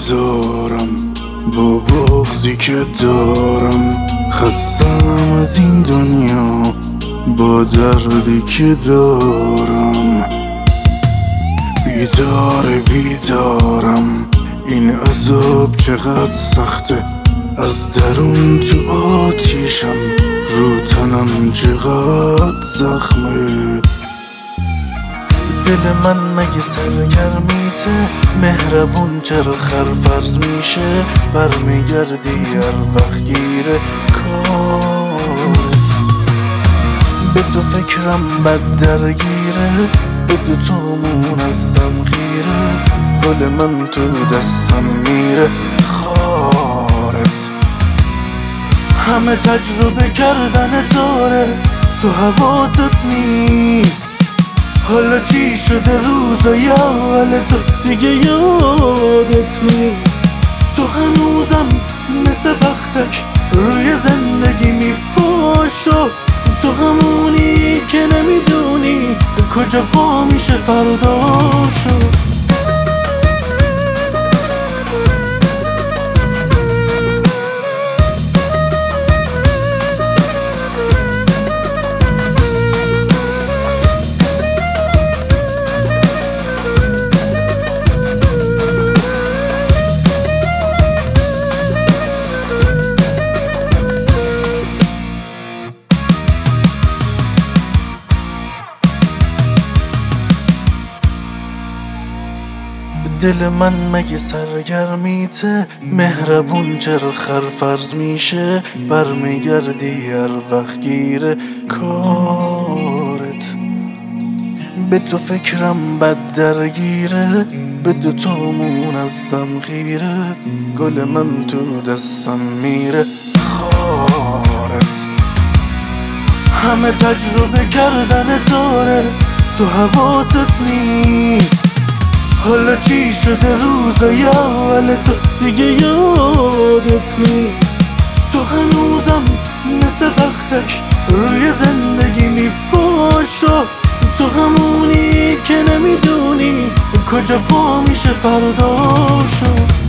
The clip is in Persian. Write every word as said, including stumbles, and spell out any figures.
نمیذارم با بغضی که دارم. خستم از این دنیا با دردی که دارم. بیدار بیدارم این عذاب چقدر سخته. از درون تو آتیشم رو تنم چقدر زخمه. دل من مگه سرگرمیته؟ مهربون چرا خرفرز میشه؟ برمیگردی هر وقت گیره کارت. به تو فکرم بد درگیره، به دو تومون ازم خیره. گل من تو دستم میره خارت. همه تجربه کردن داره، تو حواست نیست. حالا چی شده روزای اول تو دیگه یادت نیست. تو هنوزم مثل بختک روی زندگی میپاشو. تو همونی که نمیدونی کجا پا میشه فرداشو. دل من مگه سرگرمیته؟ مهربون چرا خرفرز میشه؟ برمیگردی هر وقت گیره کارت. به تو فکرم بد درگیره، به دو تومون ازم خیره. گل من تو دستم میره خارت. همه تجربه کردن داره، تو حواست نیست. حالا چی شده روزای اول تو دیگه یادت نیست. تو هنوزم مثل بختک روی زندگی میپاشو. تو همونی که نمیدونی کجا پا میشه فرداشو.